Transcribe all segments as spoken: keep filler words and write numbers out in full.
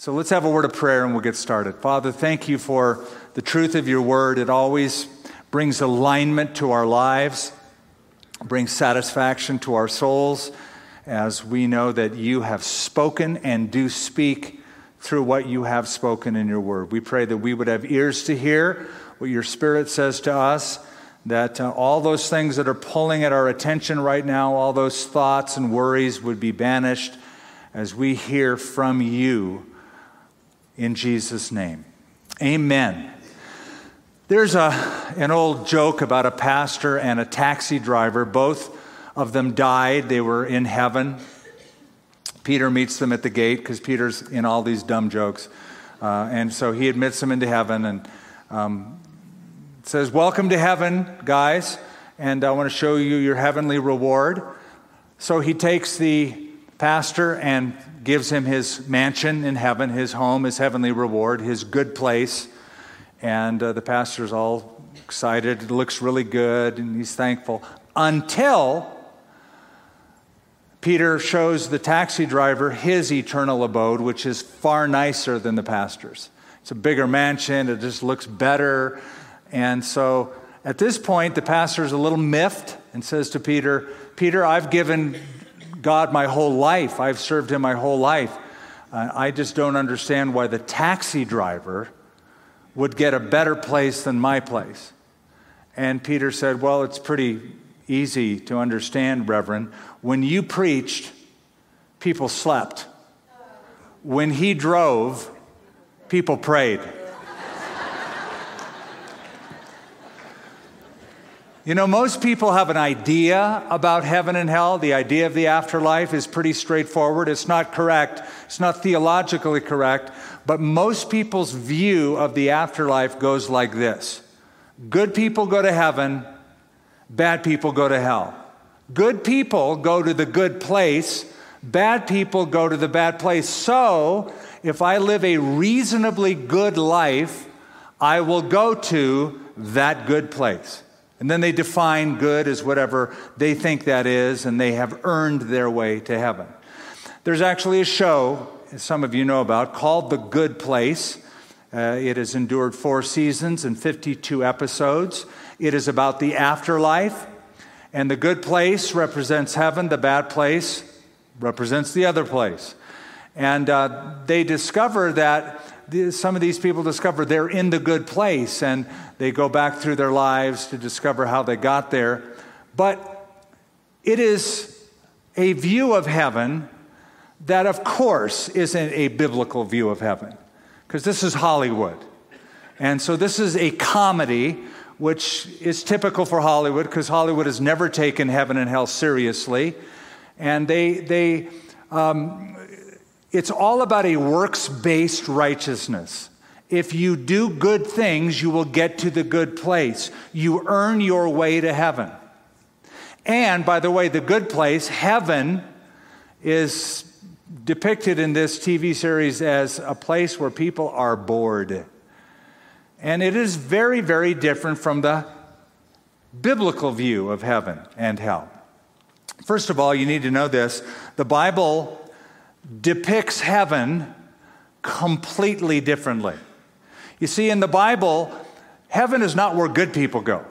So let's have a word of prayer and we'll get started. Father, thank you for the truth of your word. It always brings alignment to our lives, brings satisfaction to our souls, as we know that you have spoken and do speak through what you have spoken in your word. We pray that we would have ears to hear what your Spirit says to us, that uh, all those things that are pulling at our attention right now, all those thoughts and worries would be banished as we hear from you. In Jesus' name, amen. There's a, an old joke about a pastor and a taxi driver. Both of them died. They were in heaven. Peter meets them at the gate because Peter's in all these dumb jokes. Uh, and so he admits them into heaven and um, says, "Welcome to heaven, guys, and I want to show you your heavenly reward." So he takes the pastor and gives him his mansion in heaven, his home, his heavenly reward, his good place. And uh, the pastor's all excited. It looks really good, and he's thankful. Until Peter shows the taxi driver his eternal abode, which is far nicer than the pastor's. It's a bigger mansion. It just looks better. And so at this point, the pastor's a little miffed and says to Peter, "Peter, I've given God my whole life. I've served him my whole life. Uh, I just don't understand why the taxi driver would get a better place than my place." And Peter said, "Well, it's pretty easy to understand, Reverend. When you preached, people slept. When he drove, people prayed." You know, most people have an idea about heaven and hell. The idea of the afterlife is pretty straightforward. It's not correct. It's not theologically correct. But most people's view of the afterlife goes like this. Good people go to heaven. Bad people go to hell. Good people go to the good place. Bad people go to the bad place. So, if I live a reasonably good life, I will go to that good place. And then they define good as whatever they think that is, and they have earned their way to heaven. There's actually a show, as some of you know about, called The Good Place. Uh, it has endured four seasons and fifty-two episodes. It is about the afterlife, and the good place represents heaven. The bad place represents the other place. And uh, they discover that some of these people discover they're in the good place, and they go back through their lives to discover how they got there. But it is a view of heaven that, of course, isn't a biblical view of heaven, because this is Hollywood. And so this is a comedy, which is typical for Hollywood, because Hollywood has never taken heaven and hell seriously. And they, they, um, it's all about a works-based righteousness. If you do good things, you will get to the good place. You earn your way to heaven. And, by the way, the good place, heaven, is depicted in this T V series as a place where people are bored. And it is very, very different from the biblical view of heaven and hell. First of all, you need to know this. The Bible depicts heaven completely differently. You see, in the Bible, heaven is not where good people go.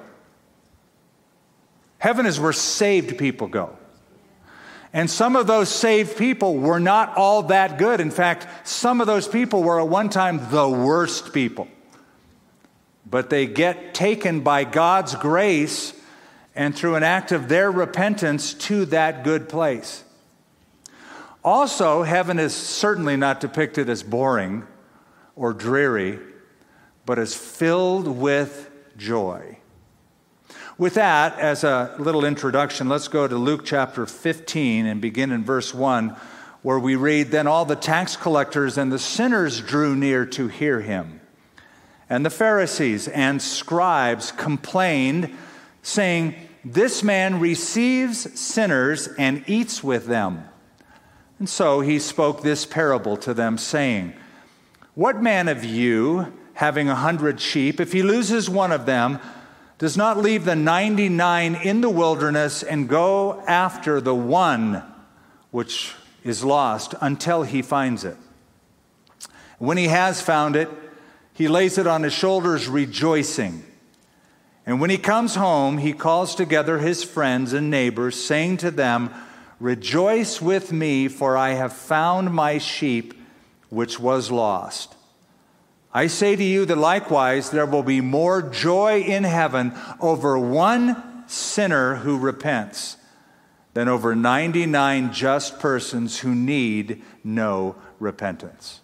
Heaven is where saved people go. And some of those saved people were not all that good. In fact, some of those people were at one time the worst people. But they get taken by God's grace and through an act of their repentance to that good place. Also, heaven is certainly not depicted as boring or dreary, but as filled with joy. With that, as a little introduction, let's go to Luke chapter fifteen and begin in verse one, where we read, "Then all the tax collectors and the sinners drew near to hear him. And the Pharisees and scribes complained, saying, 'This man receives sinners and eats with them.' And so he spoke this parable to them, saying, 'What man of you, having a hundred sheep, if he loses one of them, does not leave the ninety-nine in the wilderness and go after the one which is lost until he finds it? When he has found it, he lays it on his shoulders rejoicing. And when he comes home, he calls together his friends and neighbors, saying to them, "Rejoice with me, for I have found my sheep which was lost." I say to you that likewise there will be more joy in heaven over one sinner who repents than over ninety-nine just persons who need no repentance.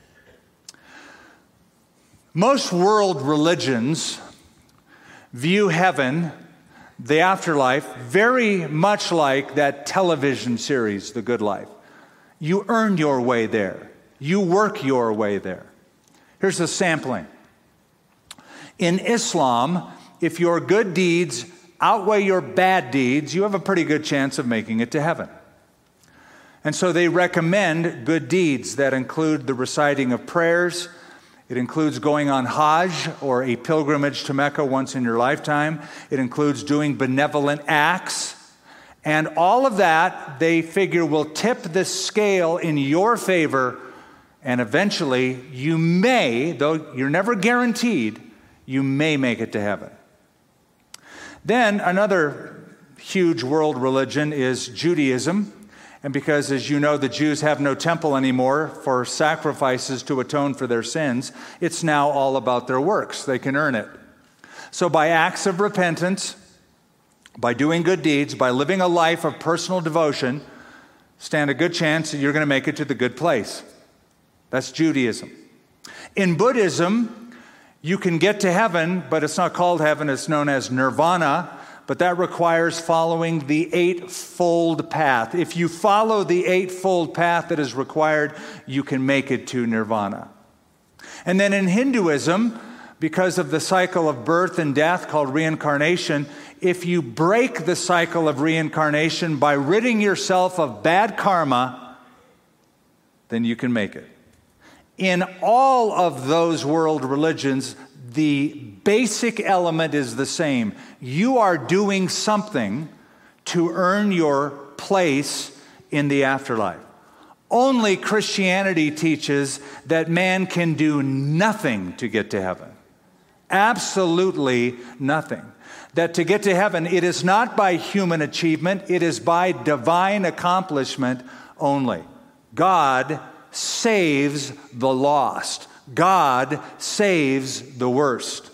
Most world religions view heaven, the afterlife, very much like that television series, The Good Life. You earn your way there. You work your way there. Here's a sampling. In Islam, if your good deeds outweigh your bad deeds, you have a pretty good chance of making it to heaven. And so they recommend good deeds that include the reciting of prayers. It includes going on Hajj, or a pilgrimage to Mecca once in your lifetime. It includes doing benevolent acts. And all of that, they figure, will tip the scale in your favor. And eventually, you may, though you're never guaranteed, you may make it to heaven. Then another huge world religion is Judaism. And because, as you know, the Jews have no temple anymore for sacrifices to atone for their sins, it's now all about their works. They can earn it. So by acts of repentance, by doing good deeds, by living a life of personal devotion, stand a good chance that you're going to make it to the good place. That's Judaism. In Buddhism, you can get to heaven, but it's not called heaven. It's known as nirvana. But that requires following the eightfold path. If you follow the eightfold path that is required, you can make it to nirvana. And then in Hinduism, because of the cycle of birth and death called reincarnation, if you break the cycle of reincarnation by ridding yourself of bad karma, then you can make it. In all of those world religions, the basic element is the same. You are doing something to earn your place in the afterlife. Only Christianity teaches that man can do nothing to get to heaven. Absolutely nothing. That to get to heaven, it is not by human achievement, it is by divine accomplishment only. God saves the lost. God saves the worst.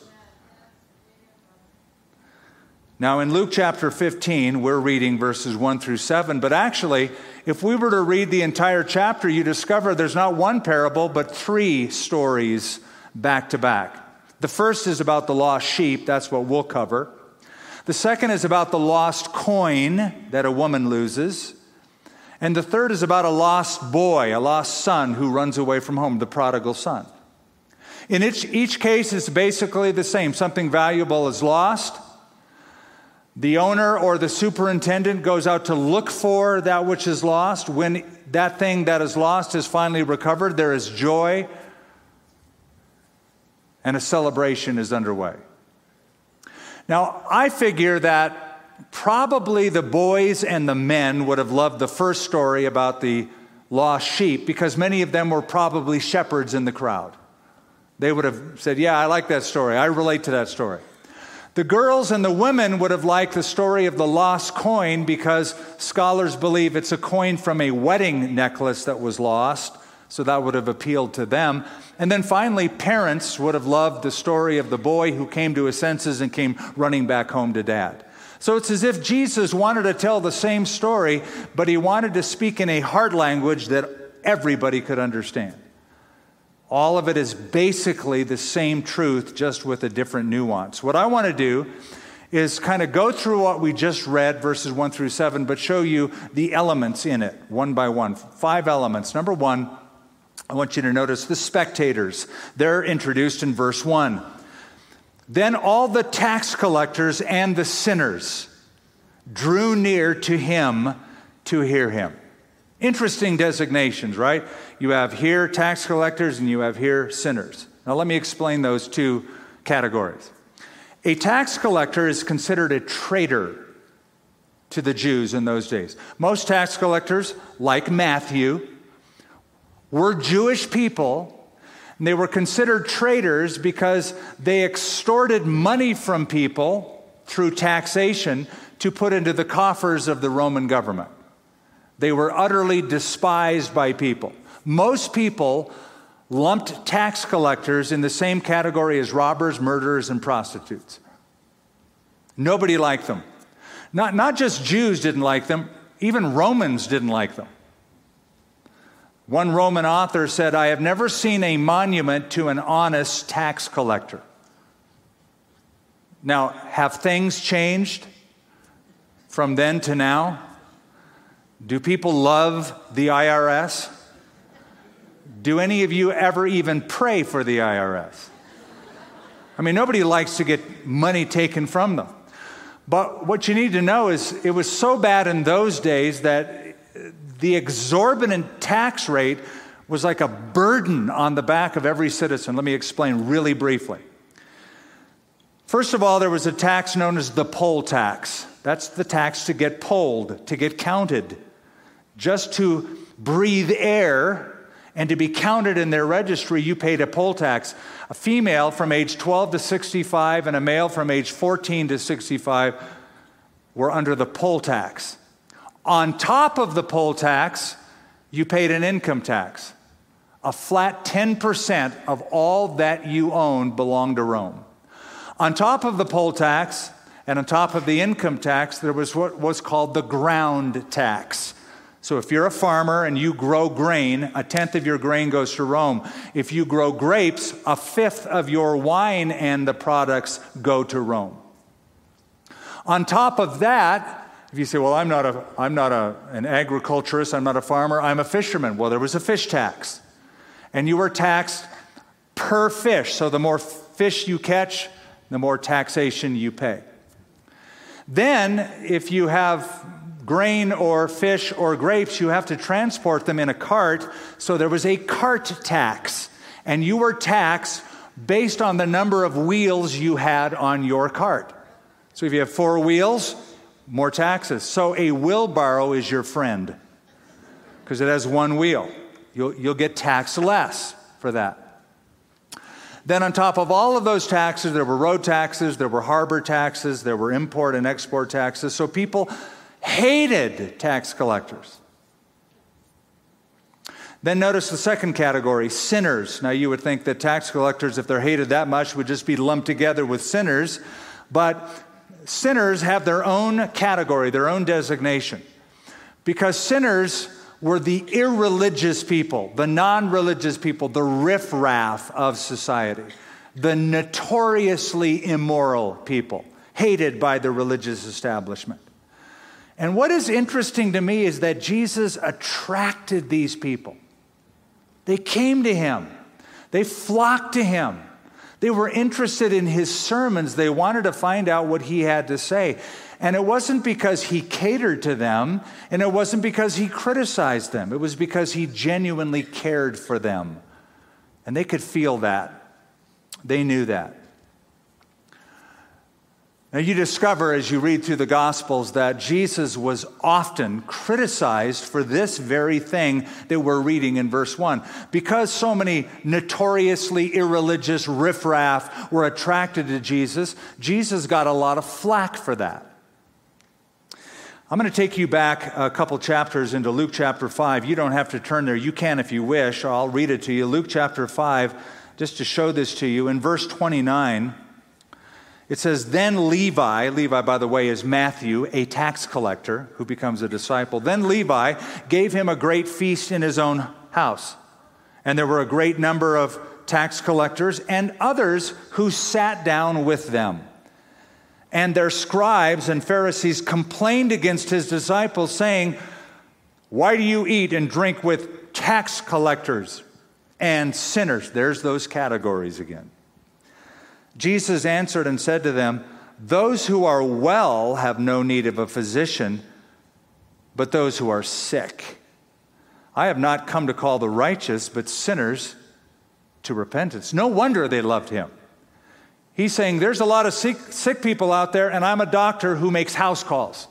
Now in Luke chapter fifteen, we're reading verses one through seven, but actually, if we were to read the entire chapter, you discover there's not one parable, but three stories back to back. The first is about the lost sheep, that's what we'll cover. The second is about the lost coin that a woman loses. And the third is about a lost boy, a lost son who runs away from home, the prodigal son. In each, each case, it's basically the same. Something valuable is lost. The owner or the superintendent goes out to look for that which is lost. When that thing that is lost is finally recovered, there is joy, and a celebration is underway. Now, I figure that probably the boys and the men would have loved the first story about the lost sheep because many of them were probably shepherds in the crowd. They would have said, yeah, I like that story. I relate to that story. The girls and the women would have liked the story of the lost coin because scholars believe it's a coin from a wedding necklace that was lost, so that would have appealed to them. And then finally, parents would have loved the story of the boy who came to his senses and came running back home to dad. So it's as if Jesus wanted to tell the same story, but he wanted to speak in a hard language that everybody could understand. All of it is basically the same truth, just with a different nuance. What I want to do is kind of go through what we just read, verses one through seven, but show you the elements in it, one by one. Five elements. Number one, I want you to notice the spectators. They're introduced in verse one. Then all the tax collectors and the sinners drew near to him to hear him. Interesting designations, right? You have here tax collectors and you have here sinners. Now let me explain those two categories. A tax collector is considered a traitor to the Jews in those days. Most tax collectors, like Matthew, were Jewish people, And they were considered traitors because they extorted money from people through taxation to put into the coffers of the Roman government. They were utterly despised by people. Most people lumped tax collectors in the same category as robbers, murderers, and prostitutes. Nobody liked them. Not, not just Jews didn't like them, even Romans didn't like them. One Roman author said, "I have never seen a monument to an honest tax collector." Now, have things changed from then to now? Do people love the I R S? Do any of you ever even pray for the I R S? I mean, nobody likes to get money taken from them. But what you need to know is it was so bad in those days that the exorbitant tax rate was like a burden on the back of every citizen. Let me explain really briefly. First of all, there was a tax known as the poll tax. That's the tax to get polled, to get counted. Just to breathe air and to be counted in their registry, you paid a poll tax. A female from age twelve to sixty-five and a male from age fourteen to sixty-five were under the poll tax. On top of the poll tax, you paid an income tax. A flat ten percent of all that you owned belonged to Rome. On top of the poll tax and on top of the income tax, there was what was called the ground tax. So if you're a farmer and you grow grain, a tenth of your grain goes to Rome. If you grow grapes, a fifth of your wine and the products go to Rome. On top of that, if you say, well, I'm not a, I'm not a, an agriculturist, I'm not a farmer, I'm a fisherman. Well, there was a fish tax. And you were taxed per fish. So the more fish you catch, the more taxation you pay. Then, if you have grain or fish or grapes, you have to transport them in a cart. So there was a cart tax. And you were taxed based on the number of wheels you had on your cart. So if you have four wheels, more taxes. So a wheelbarrow is your friend because it has one wheel. You'll, you'll get taxed less for that. Then on top of all of those taxes, there were road taxes, there were harbor taxes, there were import and export taxes. So people hated tax collectors. Then notice the second category, sinners. Now you would think that tax collectors, if they're hated that much, would just be lumped together with sinners. But sinners have their own category, their own designation. Because sinners were the irreligious people, the non-religious people, the riffraff of society, the notoriously immoral people, hated by the religious establishment. And what is interesting to me is that Jesus attracted these people. They came to him. They flocked to him. They were interested in his sermons. They wanted to find out what he had to say. And it wasn't because he catered to them, and it wasn't because he criticized them. It was because he genuinely cared for them. And they could feel that. They knew that. Now you discover as you read through the Gospels that Jesus was often criticized for this very thing that we're reading in verse one. Because so many notoriously irreligious riffraff were attracted to Jesus, Jesus got a lot of flack for that. I'm going to take you back a couple chapters into Luke chapter five. You don't have to turn there. You can if you wish. I'll read it to you. Luke chapter five, just to show this to you. In verse twenty-nine, it says, then Levi, Levi, by the way, is Matthew, a tax collector who becomes a disciple. Then Levi gave him a great feast in his own house. And there were a great number of tax collectors and others who sat down with them. And their scribes and Pharisees complained against his disciples, saying, why do you eat and drink with tax collectors and sinners? There's those categories again. Jesus answered and said to them, those who are well have no need of a physician, but those who are sick. I have not come to call the righteous, but sinners to repentance. No wonder they loved him. He's saying there's a lot of sick, sick people out there, and I'm a doctor who makes house calls.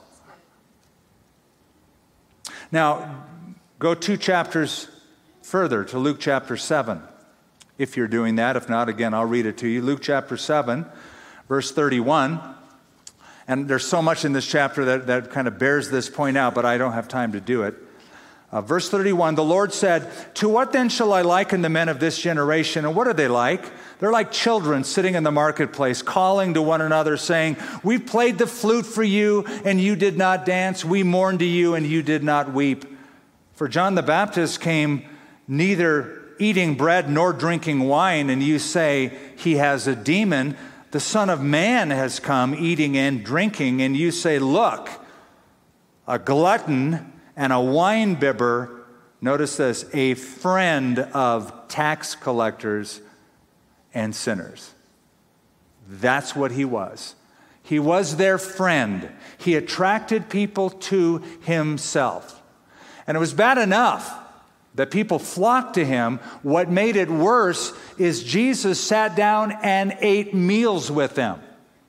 Now, go two chapters further to Luke chapter seven. if you're doing that. If not, again, I'll read it to you. Luke chapter seven, verse thirty-one. And there's so much in this chapter that, that kind of bears this point out, but I don't have time to do it. Uh, verse thirty-one, the Lord said, "To what then shall I liken the men of this generation?" And what are they like? They're like children sitting in the marketplace, calling to one another, saying, "We played the flute for you, and you did not dance. We mourned to you, and you did not weep." For John the Baptist came neither eating bread nor drinking wine, and you say, "He has a demon." The Son of Man has come eating and drinking, and you say, "Look, a glutton and a wine-bibber," notice this, "a friend of tax collectors and sinners." That's what he was. He was their friend. He attracted people to himself. And it was bad enough that people flocked to him. What made it worse is Jesus sat down and ate meals with them.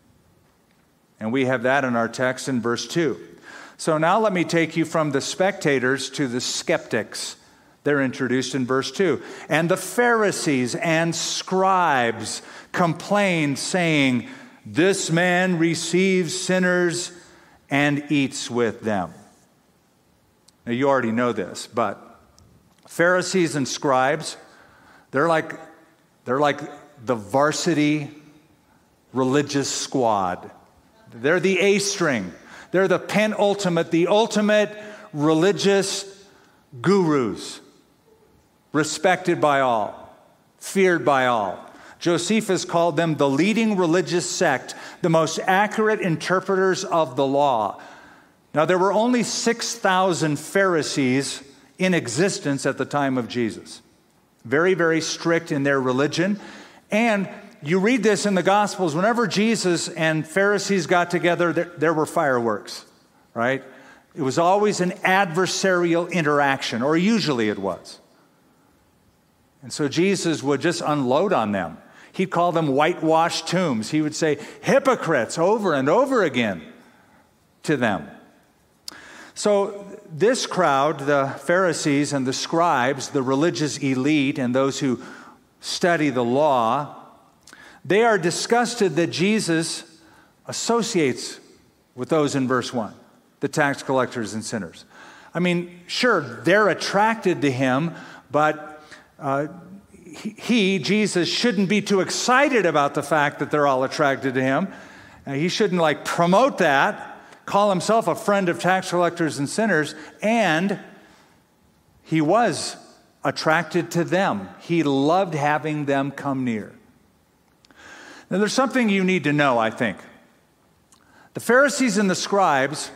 And we have that in our text in verse two. So now let me take you from the spectators to the skeptics. They're introduced in verse two. "And the Pharisees and scribes complained, saying, 'This man receives sinners and eats with them.'" Now you already know this, but Pharisees and scribes, they're like, they're like the varsity religious squad. They're the A string. They're the penultimate, the ultimate religious gurus, respected by all, feared by all. Josephus called them the leading religious sect, the most accurate interpreters of the law. Now, there were only six thousand Pharisees in existence at the time of Jesus. Very, very strict in their religion. And you read this in the Gospels, whenever Jesus and Pharisees got together, there, there were fireworks, right? It was always an adversarial interaction, or usually it was. And so Jesus would just unload on them. He'd call them whitewashed tombs. He would say, "Hypocrites," over and over again to them. So this crowd, the Pharisees and the scribes, the religious elite and those who study the law, they are disgusted that Jesus associates with those in verse one, the tax collectors and sinners. I mean, sure, they're attracted to him, but uh, he, Jesus, shouldn't be too excited about the fact that they're all attracted to him. Uh, he shouldn't like promote that, call himself a friend of tax collectors and sinners, and he was attracted to them. He loved having them come near. Now, there's something you need to know, I think. The Pharisees and the scribes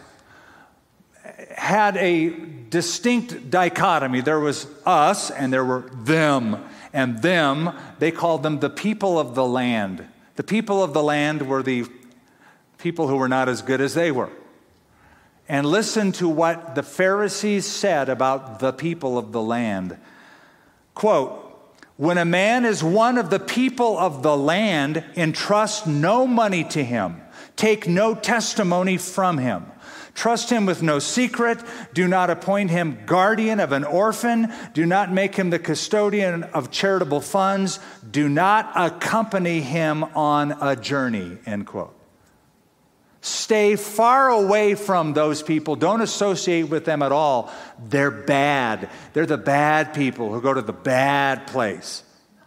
had a distinct dichotomy. There was us, and there were them. And them, they called them the people of the land. The people of the land were the people who were not as good as they were. And listen to what the Pharisees said about the people of the land. Quote, "When a man is one of the people of the land, entrust no money to him. Take no testimony from him. Trust him with no secret. Do not appoint him guardian of an orphan. Do not make him the custodian of charitable funds. Do not accompany him on a journey," end quote. Stay far away from those people. Don't associate with them at all. They're bad. They're the bad people who go to the bad place.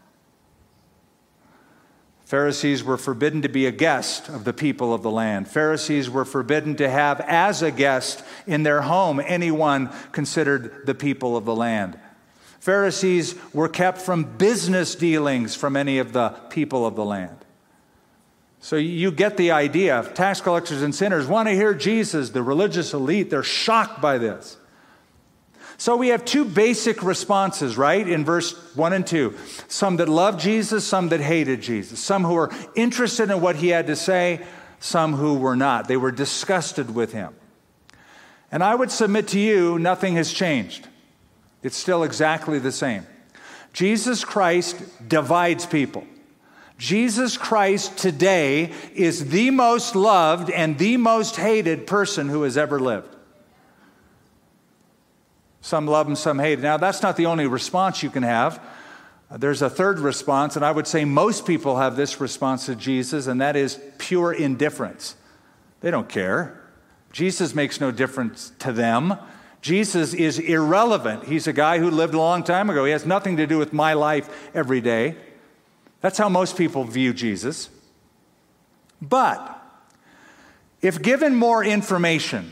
Pharisees were forbidden to be a guest of the people of the land. Pharisees were forbidden to have as a guest in their home anyone considered the people of the land. Pharisees were kept from business dealings from any of the people of the land. So you get the idea. Tax collectors and sinners want to hear Jesus. The religious elite, they're shocked by this. So we have two basic responses, right, in verse one and two. Some that loved Jesus, some that hated Jesus. Some who were interested in what he had to say, some who were not. They were disgusted with him. And I would submit to you, nothing has changed. It's still exactly the same. Jesus Christ divides people. Jesus Christ today is the most loved and the most hated person who has ever lived. Some love him, some hate him. Now, that's not the only response you can have. There's a third response, and I would say most people have this response to Jesus, and that is pure indifference. They don't care. Jesus makes no difference to them. Jesus is irrelevant. He's a guy who lived a long time ago. He has nothing to do with my life every day. That's how most people view Jesus. But if given more information,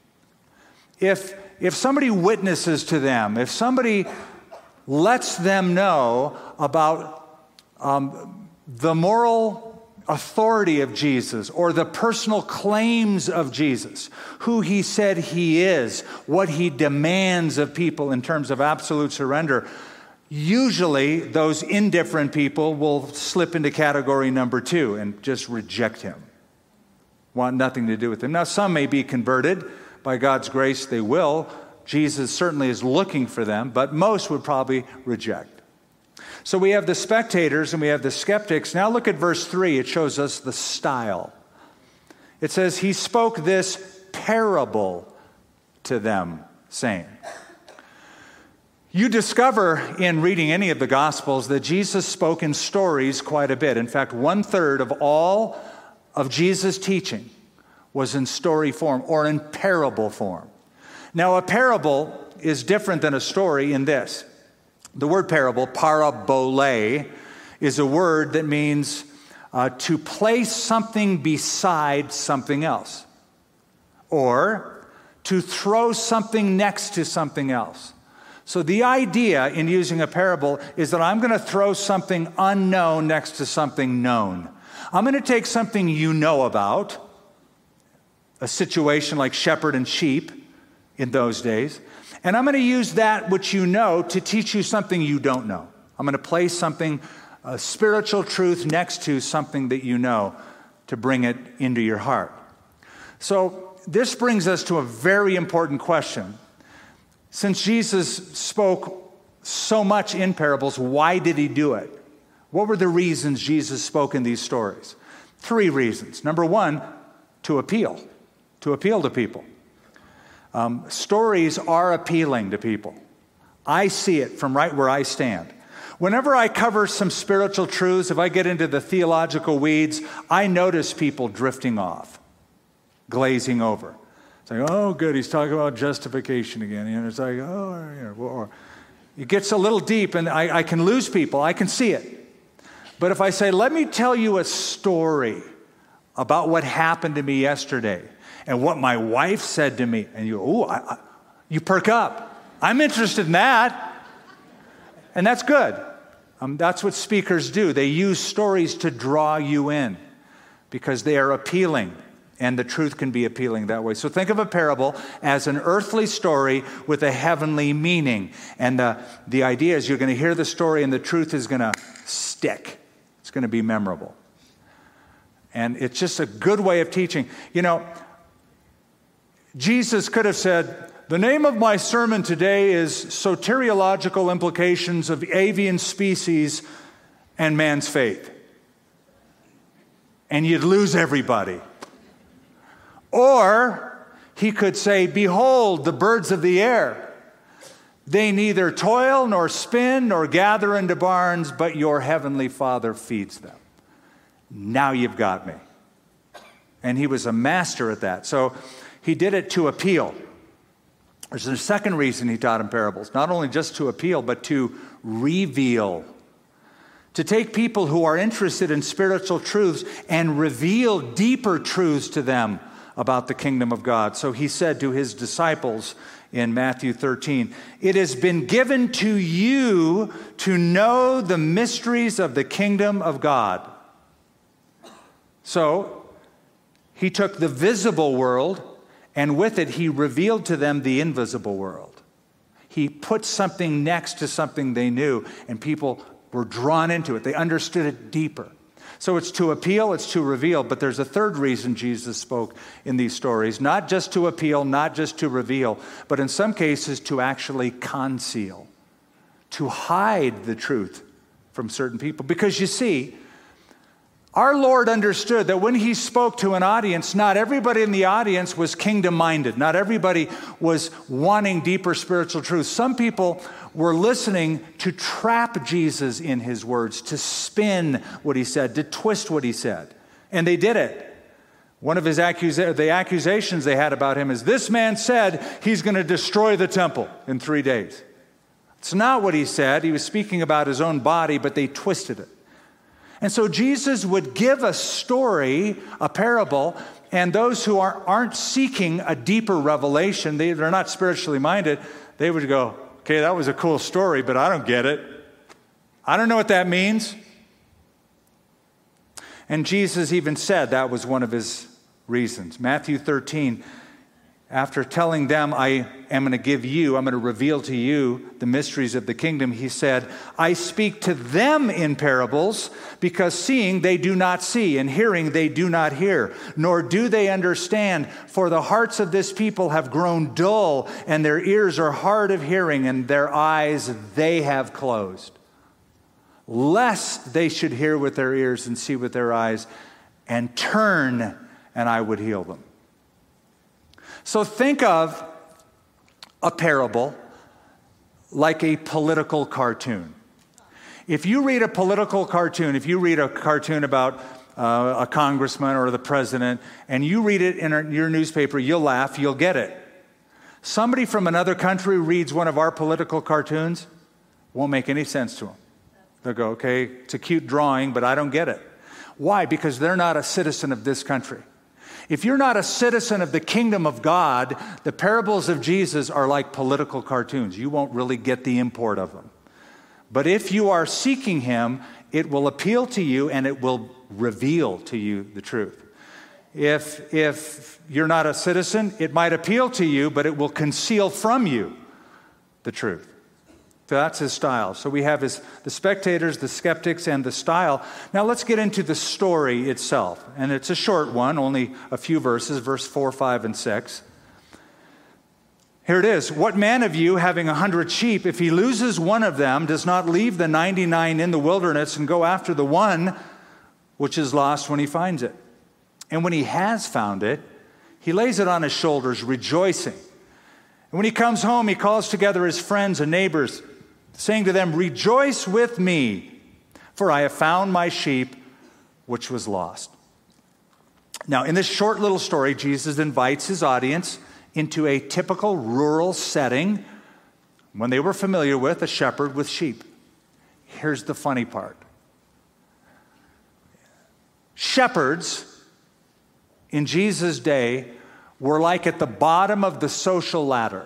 if, if somebody witnesses to them, if somebody lets them know about um, the moral authority of Jesus or the personal claims of Jesus, who he said he is, what he demands of people in terms of absolute surrender, usually those indifferent people will slip into category number two and just reject him. Want nothing to do with him. Now, some may be converted. By God's grace, they will. Jesus certainly is looking for them, but most would probably reject. So we have the spectators and we have the skeptics. Now look at verse three. It shows us the style. It says, he spoke this parable to them, saying. You discover in reading any of the Gospels that Jesus spoke in stories quite a bit. In fact, one third of all of Jesus' teaching was in story form or in parable form. Now, a parable is different than a story in this. The word parable, parabole, is a word that means uh, to place something beside something else, or to throw something next to something else. So the idea in using a parable is that I'm going to throw something unknown next to something known. I'm going to take something you know about, a situation like shepherd and sheep in those days, and I'm going to use that which you know to teach you something you don't know. I'm going to place something, a spiritual truth next to something that you know to bring it into your heart. So this brings us to a very important question. Since Jesus spoke so much in parables, why did he do it? What were the reasons Jesus spoke in these stories? Three reasons. Number one, to appeal, to appeal to people. Um, stories are appealing to people. I see it from right where I stand. Whenever I cover some spiritual truths, if I get into the theological weeds, I notice people drifting off, glazing over. It's like, oh, good, he's talking about justification again. And it's like, oh, or it gets a little deep, and I, I can lose people. I can see it. But if I say, let me tell you a story about what happened to me yesterday and what my wife said to me, and you, oh, I, I, you perk up. I'm interested in that. And that's good. Um, that's what speakers do. They use stories to draw you in because they are appealing. And the truth can be appealing that way. So think of a parable as an earthly story with a heavenly meaning. And the, the idea is you're going to hear the story and the truth is going to stick. It's going to be memorable. And it's just a good way of teaching. You know, Jesus could have said, the name of my sermon today is Soteriological Implications of Avian Species and Man's Faith. And you'd lose everybody. Or he could say, behold, the birds of the air. They neither toil nor spin nor gather into barns, but your heavenly Father feeds them. Now you've got me. And he was a master at that. So he did it to appeal. There's a second reason he taught in parables, not only just to appeal, but to reveal. To take people who are interested in spiritual truths and reveal deeper truths to them about the kingdom of God. So he said to his disciples in Matthew thirteen, it has been given to you to know the mysteries of the kingdom of God. So he took the visible world, and with it he revealed to them the invisible world. He put something next to something they knew, and people were drawn into it. They understood it deeper. So it's to appeal, it's to reveal, but there's a third reason Jesus spoke in these stories, not just to appeal, not just to reveal, but in some cases to actually conceal, to hide the truth from certain people. Because you see, Our Lord understood that when he spoke to an audience, not everybody in the audience was kingdom-minded. Not everybody was wanting deeper spiritual truth. Some people were listening to trap Jesus in his words, to spin what he said, to twist what he said. And they did it. One of his accusa- the accusations they had about him is, this man said he's going to destroy the temple in three days. It's not what he said. He was speaking about his own body, but they twisted it. And so Jesus would give a story, a parable, and those who are, aren't seeking a deeper revelation, they, they're not spiritually minded, they would go, okay, that was a cool story, but I don't get it. I don't know what that means. And Jesus even said that was one of his reasons. Matthew thirteen, after telling them, I am going to give you, I'm going to reveal to you the mysteries of the kingdom, he said, I speak to them in parables, because seeing they do not see, and hearing they do not hear, nor do they understand. For the hearts of this people have grown dull, and their ears are hard of hearing, and their eyes they have closed. Lest they should hear with their ears and see with their eyes, and turn, and I would heal them. So think of a parable like a political cartoon. If you read a political cartoon, if you read a cartoon about uh, a congressman or the president, and you read it in your newspaper, you'll laugh, you'll get it. Somebody from another country reads one of our political cartoons, won't make any sense to them. They'll go, okay, it's a cute drawing, but I don't get it. Why? Because they're not a citizen of this country. If you're not a citizen of the kingdom of God, the parables of Jesus are like political cartoons. You won't really get the import of them. But if you are seeking him, it will appeal to you and it will reveal to you the truth. If, if you're not a citizen, it might appeal to you, but it will conceal from you the truth. So that's his style. So we have his, the spectators, the skeptics, and the style. Now let's get into the story itself. And it's a short one, only a few verses, verse four, five, and six. Here it is. What man of you, having a hundred sheep, if he loses one of them, does not leave the ninety-nine in the wilderness and go after the one which is lost when he finds it? And when he has found it, he lays it on his shoulders, rejoicing. And when he comes home, he calls together his friends and neighbors, saying to them, rejoice with me, for I have found my sheep which was lost. Now, in this short little story, Jesus invites his audience into a typical rural setting when they were familiar with a shepherd with sheep. Here's the funny part. Shepherds in Jesus' day were like at the bottom of the social ladder.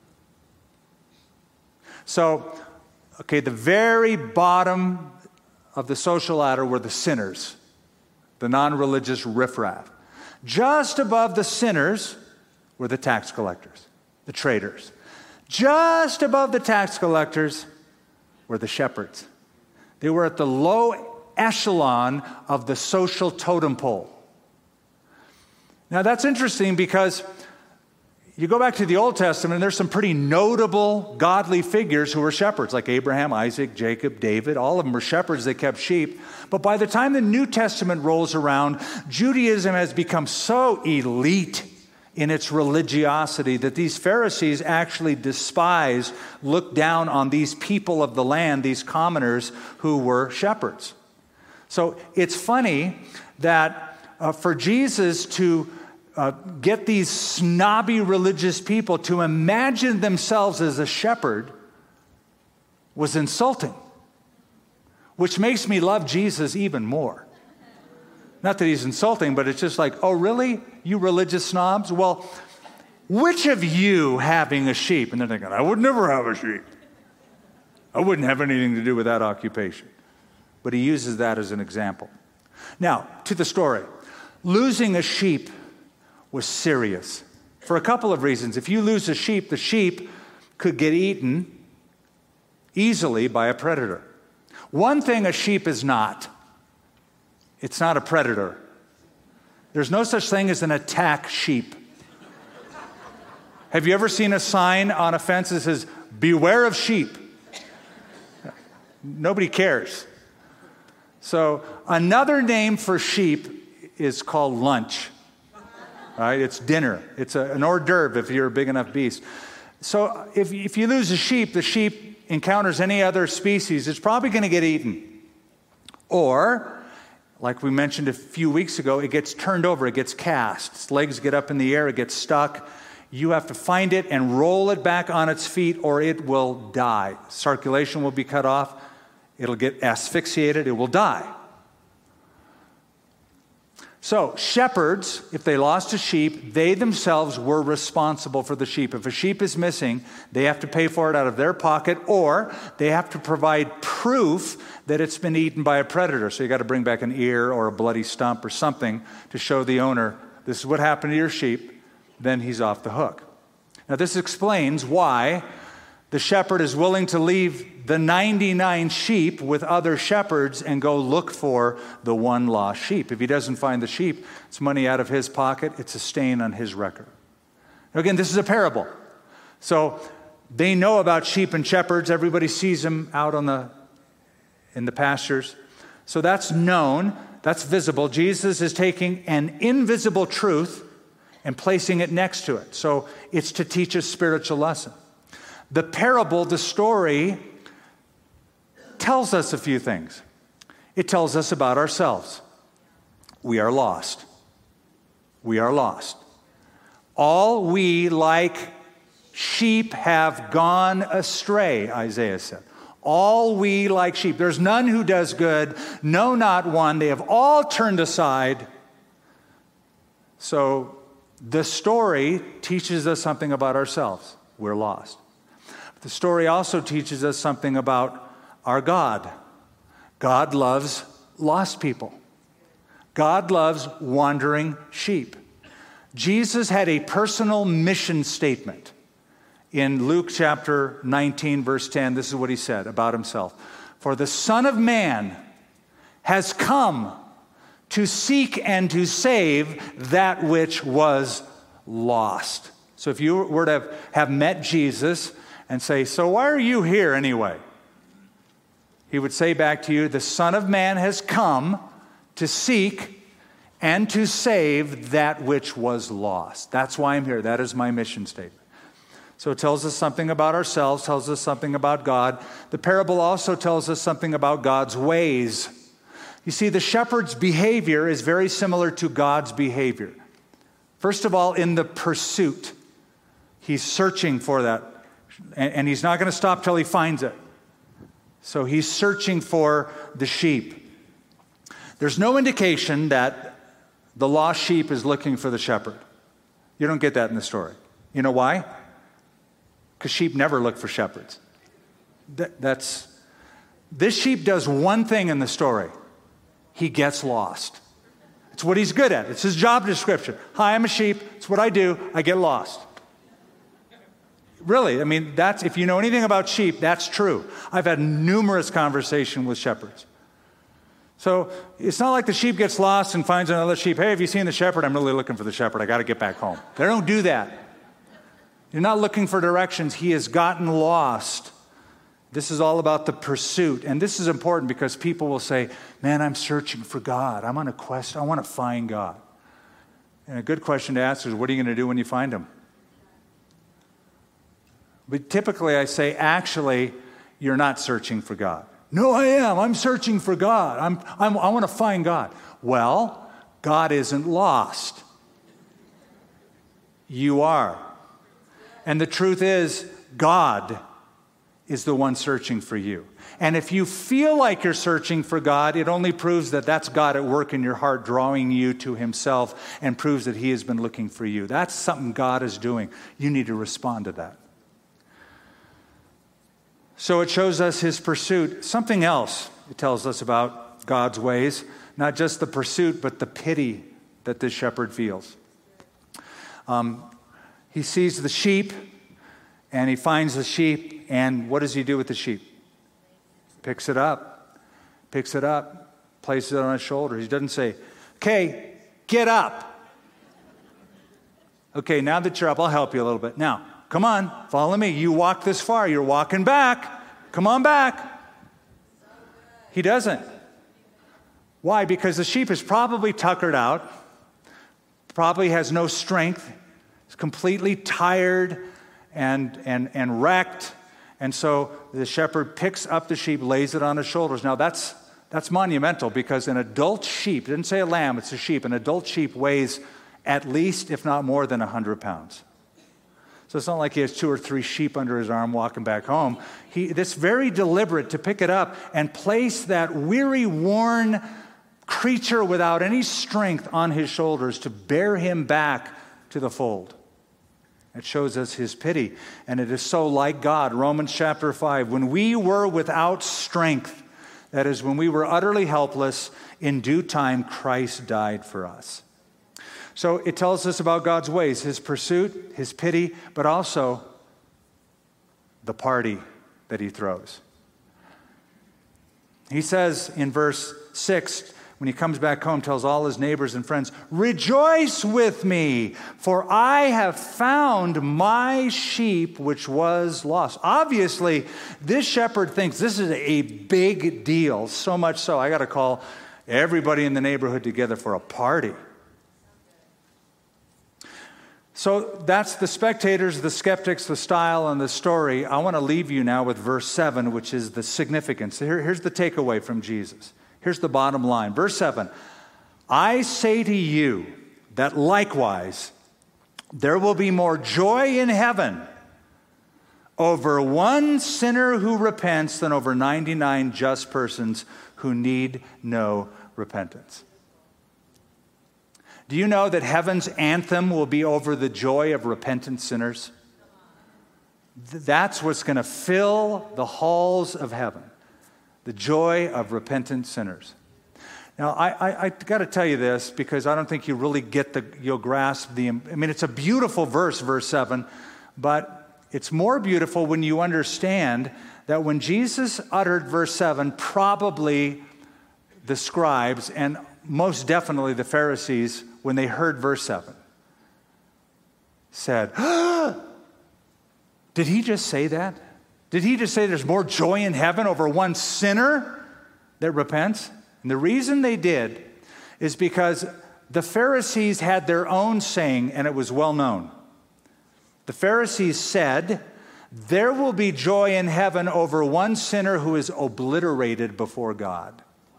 So, okay, the very bottom of the social ladder were the sinners, the non-religious riffraff. Just above the sinners were the tax collectors, the traders. Just above the tax collectors were the shepherds. They were at the low echelon of the social totem pole. Now that's interesting because you go back to the Old Testament, and there's some pretty notable godly figures who were shepherds, like Abraham, Isaac, Jacob, David. All of them were shepherds. They kept sheep. But by the time the New Testament rolls around, Judaism has become so elite in its religiosity that these Pharisees actually despise, look down on these people of the land, these commoners who were shepherds. So it's funny that uh, for Jesus to uh, get these snobby religious people to imagine themselves as a shepherd was insulting, which makes me love Jesus even more. Not that he's insulting, but it's just like, oh, really? You religious snobs? Well, which of you having a sheep? And they're thinking, I would never have a sheep. I wouldn't have anything to do with that occupation. But he uses that as an example. Now, to the story. Losing a sheep was serious for a couple of reasons. If you lose a sheep, the sheep could get eaten easily by a predator. One thing a sheep is not, it's not a predator. There's no such thing as an attack sheep. Have you ever seen a sign on a fence that says, beware of sheep? Nobody cares. So another name for sheep is called lunch. Right? It's dinner. It's a, an hors d'oeuvre if you're a big enough beast. So if, if you lose a sheep, the sheep encounters any other species, it's probably going to get eaten. Or, like we mentioned a few weeks ago, it gets turned over, it gets cast. Its legs get up in the air, it gets stuck. You have to find it and roll it back on its feet or it will die. Circulation will be cut off. It'll get asphyxiated. It will die. So shepherds, if they lost a sheep, they themselves were responsible for the sheep. If a sheep is missing, they have to pay for it out of their pocket, or they have to provide proof that it's been eaten by a predator. So you got to bring back an ear or a bloody stump or something to show the owner, this is what happened to your sheep. Then he's off the hook. Now this explains why the shepherd is willing to leave the ninety-nine sheep with other shepherds and go look for the one lost sheep. If he doesn't find the sheep, it's money out of his pocket. It's a stain on his record. Now again, this is a parable. So they know about sheep and shepherds. Everybody sees them out on the in the pastures. So that's known. That's visible. Jesus is taking an invisible truth and placing it next to it. So it's to teach a spiritual lesson. The parable, the story, tells us a few things. It tells us about ourselves. We are lost. We are lost. All we, like sheep, have gone astray, Isaiah said. All we, like sheep. There's none who does good, no, not one. They have all turned aside. So the story teaches us something about ourselves. We're lost. The story also teaches us something about our God. God loves lost people. God loves wandering sheep. Jesus had a personal mission statement. In Luke chapter nineteen, verse ten, this is what he said about himself. For the Son of Man has come to seek and to save that which was lost. So if you were to have met Jesus and say, so why are you here anyway? He would say back to you, the Son of Man has come to seek and to save that which was lost. That's why I'm here. That is my mission statement. So it tells us something about ourselves, tells us something about God. The parable also tells us something about God's ways. You see, the shepherd's behavior is very similar to God's behavior. First of all, in the pursuit. He's searching for that. And he's not going to stop till he finds it. So he's searching for the sheep. There's no indication that the lost sheep is looking for the shepherd. You don't get that in the story. You know why? Because sheep never look for shepherds. That, that's this sheep does one thing in the story. He gets lost. It's what he's good at. It's his job description. Hi, I'm a sheep. It's what I do. I get lost. Really, I mean, that's if you know anything about sheep, that's true. I've had numerous conversations with shepherds. So it's not like the sheep gets lost and finds another sheep. Hey, have you seen the shepherd? I'm really looking for the shepherd. I got to get back home. They don't do that. You're not looking for directions. He has gotten lost. This is all about the pursuit. And this is important because people will say, man, I'm searching for God. I'm on a quest. I want to find God. And a good question to ask is, what are you going to do when you find him? But typically I say, actually, you're not searching for God. No, I am. I'm searching for God. I'm, I'm, I want to find God. Well, God isn't lost. You are. And the truth is, God is the one searching for you. And if you feel like you're searching for God, it only proves that that's God at work in your heart, drawing you to himself, and proves that he has been looking for you. That's something God is doing. You need to respond to that. So it shows us his pursuit. Something else it tells us about God's ways, not just the pursuit, but the pity that this shepherd feels. Um, he sees the sheep, and he finds the sheep, and what does he do with the sheep? Picks it up, picks it up, places it on his shoulder. He doesn't say, okay, get up. Okay, now that you're up, I'll help you a little bit. Now, come on, follow me. You walk this far. You're walking back. Come on back. He doesn't. Why? Because the sheep is probably tuckered out, probably has no strength, is completely tired and, and, and wrecked. And so the shepherd picks up the sheep, lays it on his shoulders. Now that's, that's monumental, because an adult sheep, it didn't say a lamb, it's a sheep, an adult sheep weighs at least, if not more than one hundred pounds. So it's not like he has two or three sheep under his arm walking back home. He, it's very deliberate to pick it up and place that weary, worn creature without any strength on his shoulders to bear him back to the fold. It shows us his pity, and it is so like God. Romans chapter five, when we were without strength, that is, when we were utterly helpless, in due time Christ died for us. So it tells us about God's ways, his pursuit, his pity, but also the party that he throws. He says in verse six, when he comes back home, tells all his neighbors and friends, "Rejoice with me, for I have found my sheep which was lost." Obviously, this shepherd thinks this is a big deal, so much so I got to call everybody in the neighborhood together for a party. So that's the spectators, the skeptics, the style, and the story. I want to leave you now with verse seven, which is the significance. Here, here's the takeaway from Jesus. Here's the bottom line. Verse seven, "I say to you that likewise there will be more joy in heaven over one sinner who repents than over ninety-nine just persons who need no repentance." Do you know that heaven's anthem will be over the joy of repentant sinners? That's what's going to fill the halls of heaven, the joy of repentant sinners. Now, I, I, I got to tell you this, because I don't think you really get the, you'll grasp the, I mean, it's a beautiful verse, verse seven, but it's more beautiful when you understand that when Jesus uttered verse seven, probably the scribes and most definitely the Pharisees, when they heard verse seven, said, "Ah, did he just say that? Did he just say there's more joy in heaven over one sinner that repents?" And the reason they did is because the Pharisees had their own saying, and it was well known. The Pharisees said, "There will be joy in heaven over one sinner who is obliterated before God."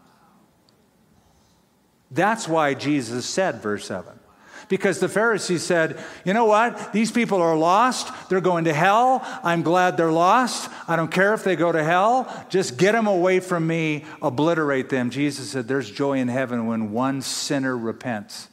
That's why Jesus said verse seven. Because the Pharisees said, you know what? These people are lost. They're going to hell. I'm glad they're lost. I don't care if they go to hell. Just get them away from me. Obliterate them. Jesus said there's joy in heaven when one sinner repents.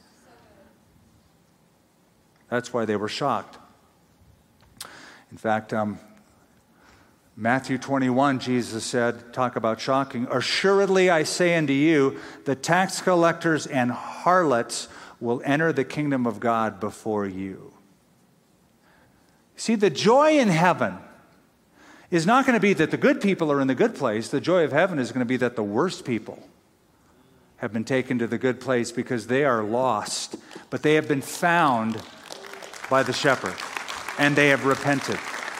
That's why they were shocked. In fact, um, Matthew twenty-one, Jesus said, talk about shocking, "Assuredly I say unto you, the tax collectors and harlots will enter the kingdom of God before you." See, the joy in heaven is not going to be that the good people are in the good place. The joy of heaven is going to be that the worst people have been taken to the good place because they are lost, but they have been found by the shepherd, and they have repented.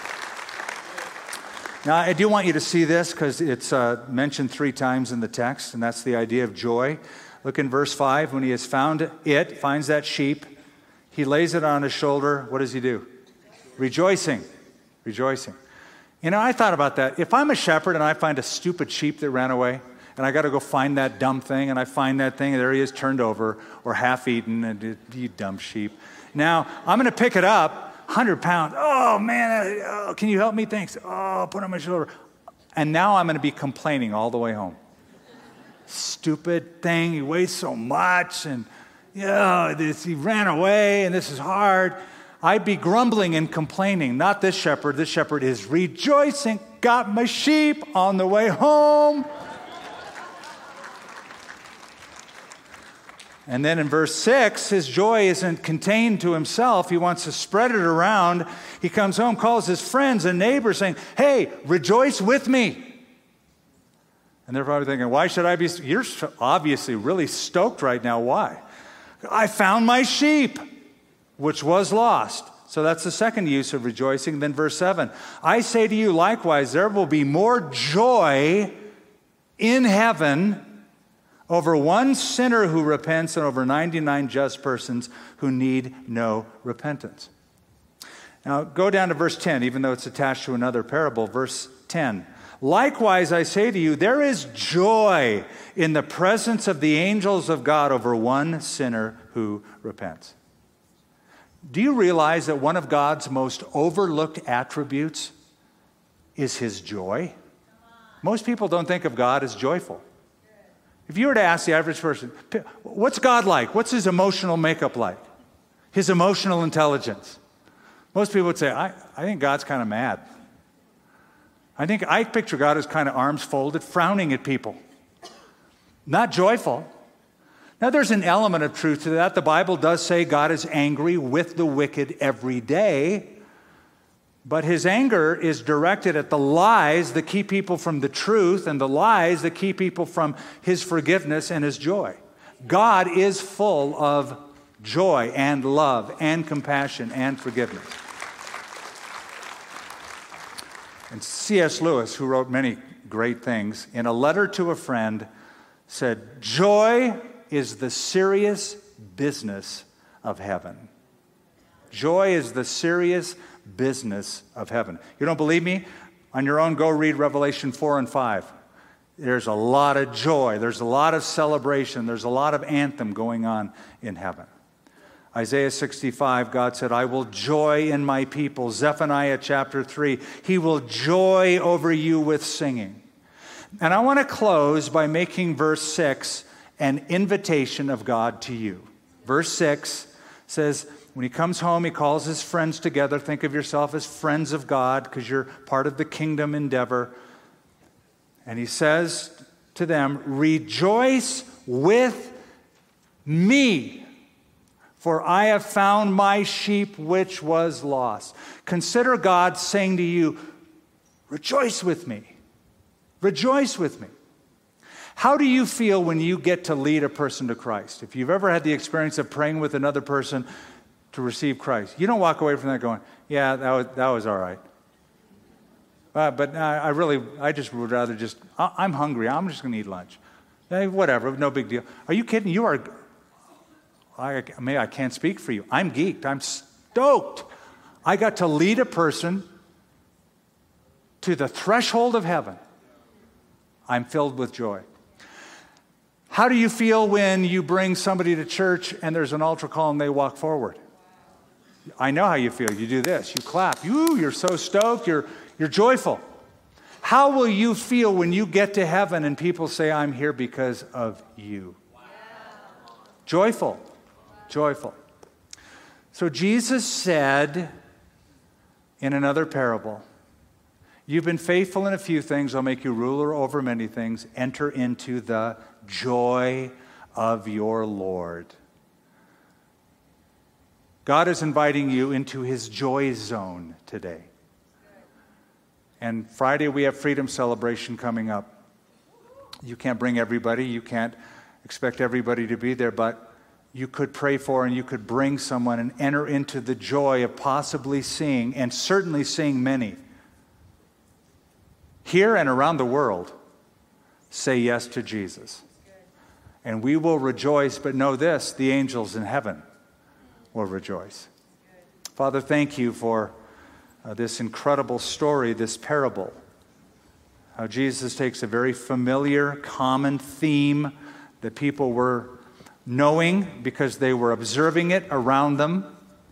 Now, I do want you to see this because it's uh, mentioned three times in the text, and that's the idea of joy. Look in verse five. When he has found it, finds that sheep, he lays it on his shoulder. What does he do? Rejoicing. Rejoicing. You know, I thought about that. If I'm a shepherd and I find a stupid sheep that ran away, and I got to go find that dumb thing, and I find that thing, and there he is turned over or half-eaten, and you dumb sheep. Now, I'm going to pick it up. one hundred pounds. Oh, man, oh, can you help me? Thanks. Oh, put it on my shoulder. And now I'm going to be complaining all the way home. Stupid thing. He weighs so much. And, yeah, this, he ran away, and this is hard. I'd be grumbling and complaining. Not this shepherd. This shepherd is rejoicing. Got my sheep on the way home. And then in verse six, his joy isn't contained to himself. He wants to spread it around. He comes home, calls his friends and neighbors saying, "Hey, rejoice with me." And they're probably thinking, why should I be? You're obviously really stoked right now. Why? I found my sheep, which was lost. So that's the second use of rejoicing. Then verse seven, "I say to you likewise, there will be more joy in heaven over one sinner who repents and over ninety-nine just persons who need no repentance. Now, go down to verse ten, even though it's attached to another parable. Verse ten. Likewise, I say to you, there is joy in the presence of the angels of God over one sinner who repents. Do you realize that one of God's most overlooked attributes is his joy? Most people don't think of God as joyful. If you were to ask the average person, what's God like? What's his emotional makeup like? His emotional intelligence? Most people would say, I, I think God's kind of mad. I think I picture God as kind of arms folded, frowning at people. Not joyful. Now, there's an element of truth to that. The Bible does say God is angry with the wicked every day. But his anger is directed at the lies that keep people from the truth and the lies that keep people from his forgiveness and his joy. God is full of joy and love and compassion and forgiveness. And C S Lewis, who wrote many great things, in a letter to a friend said, joy is the serious business of heaven. Joy is the serious business of heaven. You don't believe me? On your own, go read Revelation four and five. There's a lot of joy. There's a lot of celebration. There's a lot of anthem going on in heaven. Isaiah sixty-five, God said, I will joy in my people. Zephaniah chapter three, he will joy over you with singing. And I want to close by making verse six an invitation of God to you. Verse six says, when he comes home, he calls his friends together. Think of yourself as friends of God because you're part of the kingdom endeavor. And he says to them, rejoice with me, for I have found my sheep which was lost. Consider God saying to you, rejoice with me. Rejoice with me. How do you feel when you get to lead a person to Christ? If you've ever had the experience of praying with another person to receive Christ, you don't walk away from that going, yeah, that was, that was all right. Uh, but I, I really, I just would rather just, I, I'm hungry. I'm just going to eat lunch. Eh, whatever, no big deal. Are you kidding? You are, I, maybe I can't speak for you. I'm geeked. I'm stoked. I got to lead a person to the threshold of heaven. I'm filled with joy. How do you feel when you bring somebody to church and there's an altar call and they walk forward? I know how you feel. You do this. You clap. You, you're so stoked. You're, you're joyful. How will you feel when you get to heaven and people say, I'm here because of you? Wow. Joyful. Joyful. So Jesus said in another parable, you've been faithful in a few things. I'll make you ruler over many things. Enter into the joy of your Lord. God is inviting you into his joy zone today. And Friday we have Freedom Celebration coming up. You can't bring everybody. You can't expect everybody to be there, but you could pray for and you could bring someone and enter into the joy of possibly seeing, and certainly seeing many, here and around the world, say yes to Jesus. And we will rejoice, but know this, the angels in heaven will rejoice. Father, thank you for uh, this incredible story, this parable. How Jesus takes a very familiar, common theme that people were knowing because they were observing it around them.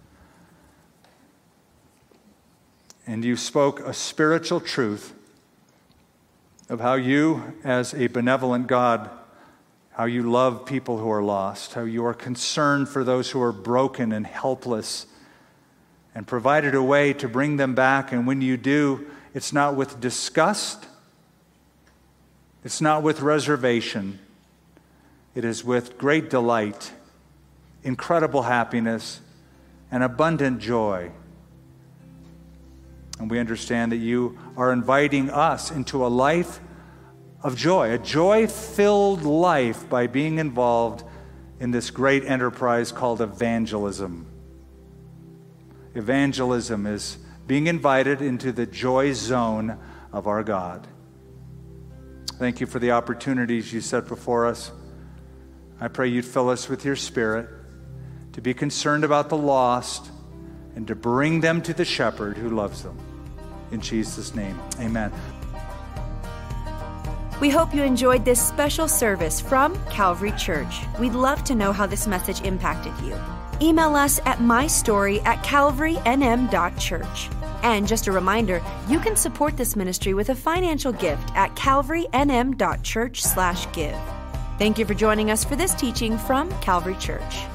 And you spoke a spiritual truth of how you, as a benevolent God, how you love people who are lost, how you are concerned for those who are broken and helpless, and provided a way to bring them back. And when you do, it's not with disgust, it's not with reservation, it is with great delight, incredible happiness, and abundant joy. And we understand that you are inviting us into a life of joy, a joy-filled life by being involved in this great enterprise called evangelism. Evangelism is being invited into the joy zone of our God. Thank you for the opportunities you set before us. I pray you'd fill us with your Spirit to be concerned about the lost and to bring them to the shepherd who loves them. In Jesus' name, amen. We hope you enjoyed this special service from Calvary Church. We'd love to know how this message impacted you. Email us at mystory at calvary n m dot church. And just a reminder, you can support this ministry with a financial gift at calvary n m dot church slash give. Thank you for joining us for this teaching from Calvary Church.